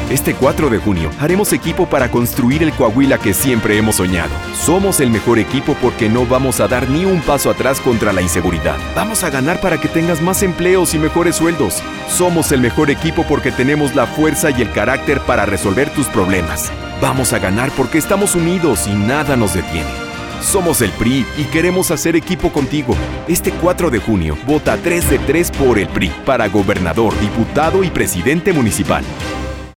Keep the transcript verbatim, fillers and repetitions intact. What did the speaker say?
Este cuatro de junio haremos equipo para construir el Coahuila que siempre hemos soñado. Somos el mejor equipo porque no vamos a dar ni un paso atrás contra la inseguridad. Vamos a ganar para que tengas más empleos y mejores sueldos. Somos el mejor equipo porque tenemos la fuerza y el carácter para resolver tus problemas. Vamos a ganar porque estamos unidos y nada nos detiene. Somos el P R I y queremos hacer equipo contigo. Este cuatro de junio, vota tres de tres por el P R I para gobernador, diputado y presidente municipal.